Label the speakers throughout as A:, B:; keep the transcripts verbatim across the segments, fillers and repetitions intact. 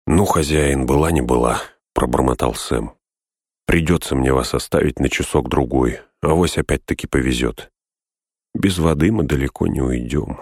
A: «Ну, хозяин, была не была», — пробормотал Сэм. «Придется мне вас оставить на часок-другой, авось опять-таки повезет. Без воды мы далеко не уйдем».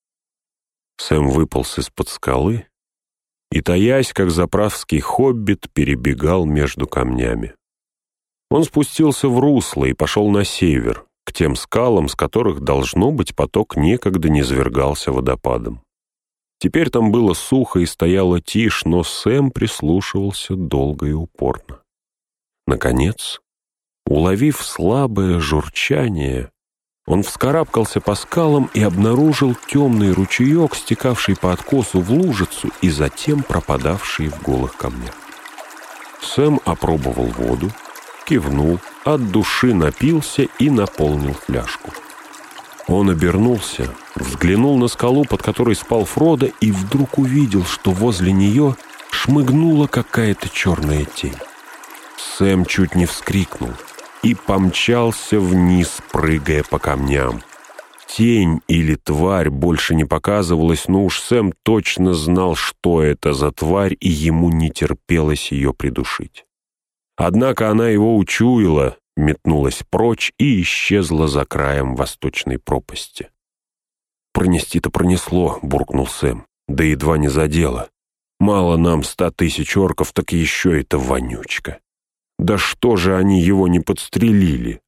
A: Сэм выполз из-под скалы и, таясь, как заправский хоббит, перебегал между камнями. Он спустился в русло и пошел на север, к тем скалам, с которых, должно быть, поток некогда низвергался водопадом. Теперь там было сухо и стояла тишь, но Сэм прислушивался долго и упорно. Наконец, уловив слабое журчание, он вскарабкался по скалам и обнаружил темный ручеек, стекавший по откосу в лужицу и затем пропадавший в голых камнях. Сэм опробовал воду, кивнул, от души напился и наполнил фляжку. Он обернулся, взглянул на скалу, под которой спал Фродо, и вдруг увидел, что возле нее шмыгнула какая-то черная тень. Сэм чуть не вскрикнул и помчался вниз, прыгая по камням. Тень или тварь больше не показывалась, но уж Сэм точно знал, что это за тварь, и ему не терпелось ее придушить. Однако она его учуяла, метнулась прочь и исчезла за краем восточной пропасти. «Пронести-то пронесло», — буркнул Сэм, — «да едва не задело. Мало нам ста тысяч орков, так еще эта вонючка. Да что же они его не подстрелили?»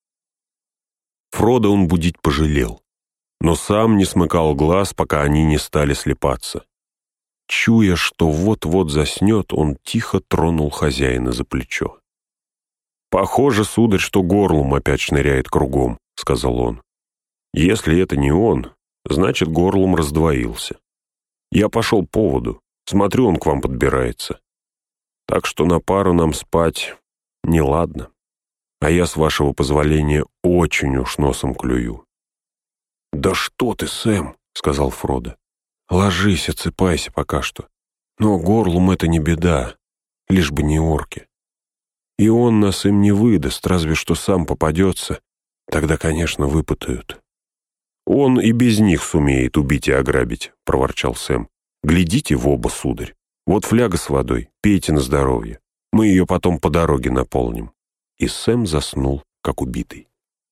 A: Фродо он будить пожалел, но сам не смыкал глаз, пока они не стали слепаться. Чуя, что вот-вот заснет, он тихо тронул хозяина за плечо. «Похоже, сударь, что Горлум опять шныряет кругом», — сказал он. «Если это не он, значит, Горлум раздвоился. Я пошел по поводу, смотрю, он к вам подбирается. Так что на пару нам спать неладно, а я, с вашего позволения, очень уж носом клюю». «Да что ты, Сэм», — сказал Фродо. «Ложись, отсыпайся пока что. Но Горлум — это не беда, лишь бы не орки. И он нас им не выдаст, разве что сам попадется. Тогда, конечно, выпытают». «Он и без них сумеет убить и ограбить», — проворчал Сэм. «Глядите в оба, сударь. Вот фляга с водой, пейте на здоровье. Мы ее потом по дороге наполним». И Сэм заснул, как убитый.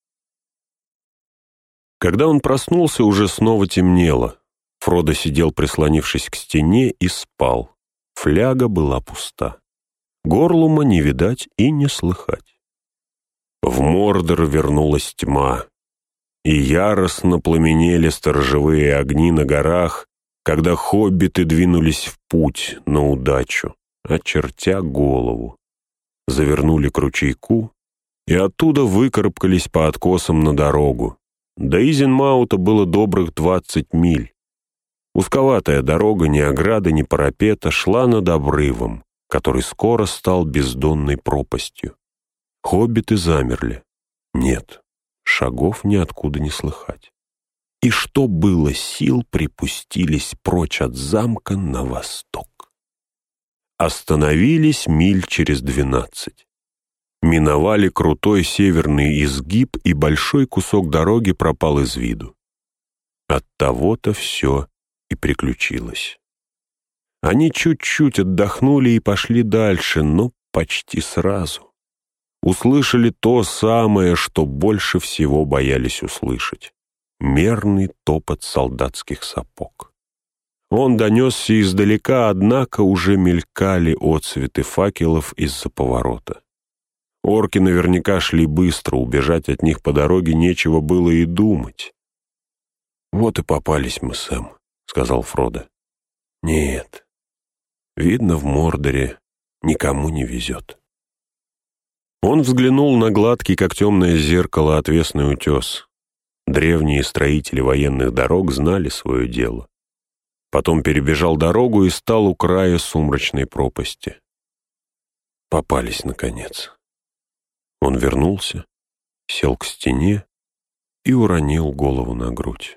A: Когда он проснулся, уже снова темнело. Фродо сидел, прислонившись к стене, и спал. Фляга была пуста. Горлума не видать и не слыхать. В Мордор вернулась тьма, и яростно пламенели сторожевые огни на горах, когда хоббиты двинулись в путь на удачу, очертя голову. Завернули к ручейку и оттуда выкарабкались по откосам на дорогу. До Изенмаута было добрых двадцать миль. Узковатая дорога, ни ограды, ни парапета, шла над обрывом, который скоро стал бездонной пропастью. Хоббиты замерли. Нет, шагов ниоткуда не слыхать. И что было сил, припустились прочь от замка на восток. Остановились миль через двенадцать. Миновали крутой северный изгиб, и большой кусок дороги пропал из виду. Оттого-то все и приключилось. Они чуть-чуть отдохнули и пошли дальше, но почти сразу услышали то самое, что больше всего боялись услышать — мерный топот солдатских сапог. Он донесся издалека, однако уже мелькали отсветы факелов из-за поворота. Орки наверняка шли быстро, убежать от них по дороге нечего было и думать. «Вот и попались мы, Сэм», — сказал Фродо. «Нет, видно, в Мордоре никому не везет». Он взглянул на гладкий, как темное зеркало, отвесный утес. Древние строители военных дорог знали свое дело. Потом перебежал дорогу и стал у края сумрачной пропасти. Попались, наконец. Он вернулся, сел к стене и уронил голову на грудь.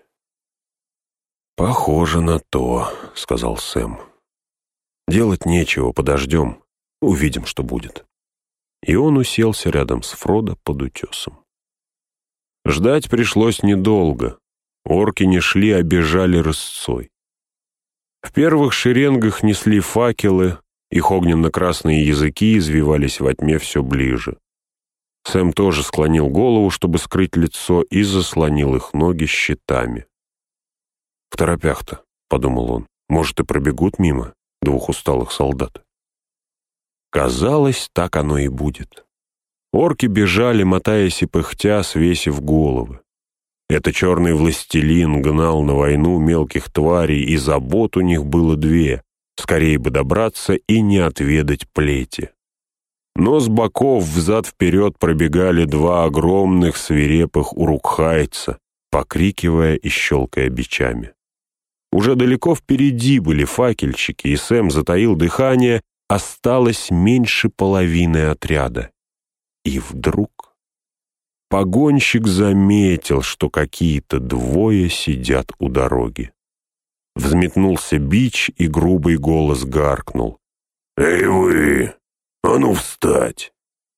A: «Похоже на то», — сказал Сэм. «Делать нечего, подождем, увидим, что будет». И он уселся рядом с Фродо под утесом. Ждать пришлось недолго. Орки не шли, а бежали рысцой. В первых шеренгах несли факелы, их огненно-красные языки извивались во тьме все ближе. Сэм тоже склонил голову, чтобы скрыть лицо, и заслонил их ноги щитами. «В торопях-то», — подумал он, — «может, и пробегут мимо двух усталых солдат». Казалось, так оно и будет. Орки бежали, мотаясь и пыхтя, свесив головы. Это черный властелин гнал на войну мелких тварей, и забот у них было две — скорее бы добраться и не отведать плети. Но с боков взад-вперед пробегали два огромных свирепых урукхайца, покрикивая и щелкая бичами. Уже далеко впереди были факельщики, и Сэм затаил дыхание, осталось меньше половины отряда. И вдруг погонщик заметил, что какие-то двое сидят у дороги. Взметнулся бич, и грубый голос гаркнул: «Эй вы! А ну встать!»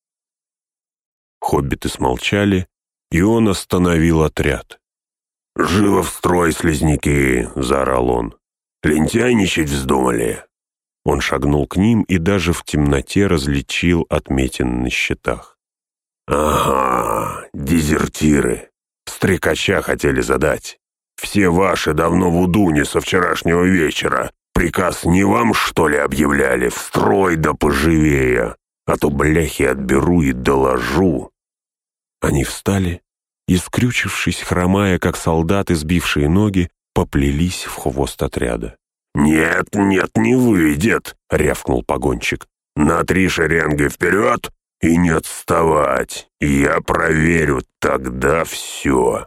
A: Хоббиты смолчали, и он остановил отряд. «Живо в строй, слизняки!» — заорал он. «Лентяйничать вздумали!» Он шагнул к ним и даже в темноте различил отметины на щитах. «Ага, дезертиры! Стрекача хотели задать. Все ваши давно в Удуне со вчерашнего вечера. Приказ не вам, что ли, объявляли? В строй да поживее, а то бляхи отберу и доложу». Они встали и, скрючившись, хромая, как солдаты, сбившие ноги, поплелись в хвост отряда. «Нет, нет, не выйдет!» — рявкнул погонщик. «На три шеренги вперед и не отставать! Я проверю тогда все!»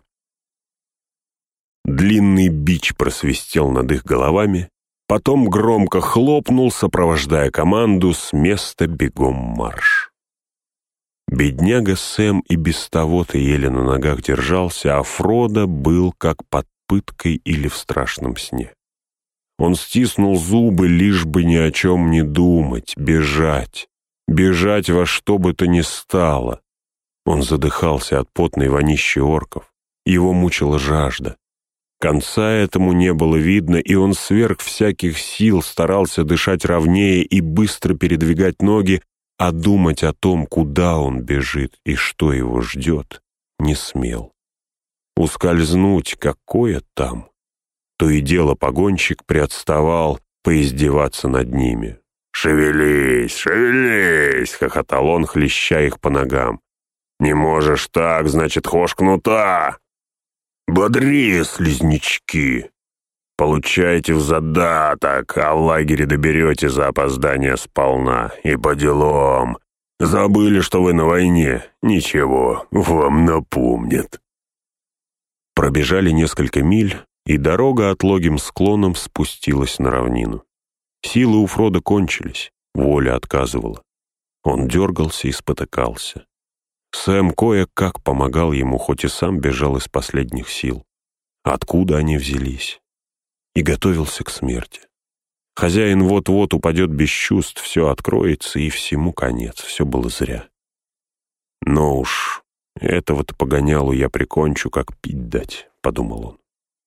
A: Длинный бич просвистел над их головами, потом громко хлопнул, сопровождая команду «С места бегом марш!». Бедняга Сэм и без того-то еле на ногах держался, а Фродо был как под пыткой или в страшном сне. Он стиснул зубы, лишь бы ни о чем не думать, бежать, бежать во что бы то ни стало. Он задыхался от потной вонищи орков, его мучила жажда. Конца этому не было видно, и он сверх всяких сил старался дышать ровнее и быстро передвигать ноги, а думать о том, куда он бежит и что его ждет, не смел. Ускользнуть какое там? То и дело погонщик приотставал поиздеваться над ними. «Шевелись, шевелись!» — хохотал он, хлеща их по ногам. «Не можешь так, значит, хошь кнута! Бодрее, слизнячки! Получайте в задаток, а в лагере доберете за опоздание сполна. И по делам. Забыли, что вы на войне? Ничего, вам напомнят». Пробежали несколько миль, и дорога отлогим склоном спустилась на равнину. Силы у Фродо кончились, воля отказывала. Он дергался и спотыкался. Сэм кое-как помогал ему, хоть и сам бежал из последних сил. Откуда они взялись? И готовился к смерти. Хозяин вот-вот упадет без чувств, все откроется, и всему конец, все было зря. Но уж этого-то погонялу я прикончу, как пить дать, — подумал он.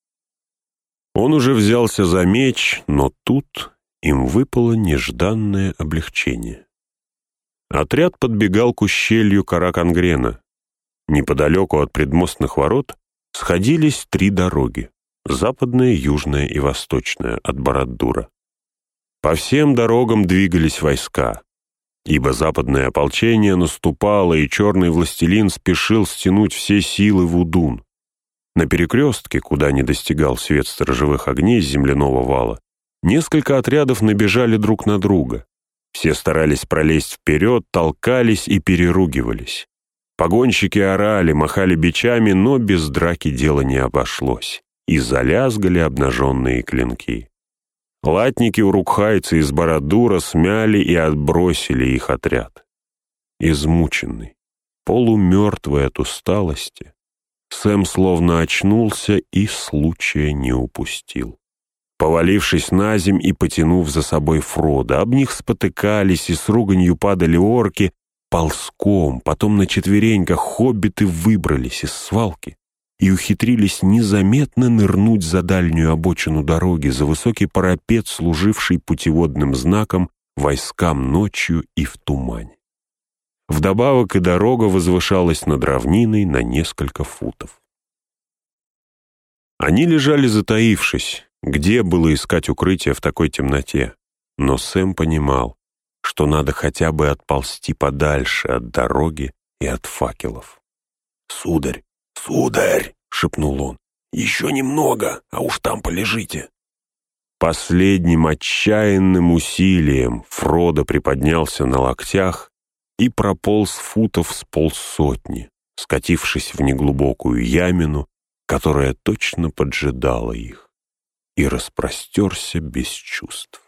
A: Он уже взялся за меч, но тут им выпало нежданное облегчение. Отряд подбегал к ущелью Каракангрена. Неподалеку от предмостных ворот сходились три дороги — западная, южная и восточная от Барад-дура. По всем дорогам двигались войска, ибо западное ополчение наступало, и черный властелин спешил стянуть все силы в Удун. На перекрестке, куда не достигал свет сторожевых огней с земляного вала, несколько отрядов набежали друг на друга. Все старались пролезть вперед, толкались и переругивались. Погонщики орали, махали бичами, но без драки дело не обошлось, и залязгали обнаженные клинки. Латники урукхайцы из Барад-дура смяли и отбросили их отряд. Измученный, полумертвый от усталости, Сэм словно очнулся и случая не упустил. Повалившись на земь и потянув за собой Фродо, об них спотыкались и с руганью падали орки, ползком, потом на четвереньках хоббиты выбрались из свалки и ухитрились незаметно нырнуть за дальнюю обочину дороги, за высокий парапет, служивший путеводным знаком войскам ночью и в тумане. Вдобавок и дорога возвышалась над равниной на несколько футов. Они лежали затаившись, где было искать укрытие в такой темноте, но Сэм понимал, что надо хотя бы отползти подальше от дороги и от факелов. «Сударь, сударь!» — шепнул он. «Еще немного, а уж там полежите». Последним отчаянным усилием Фродо приподнялся на локтях и прополз футов с полсотни, скатившись в неглубокую ямину, которая точно поджидала их, и распростерся без чувств.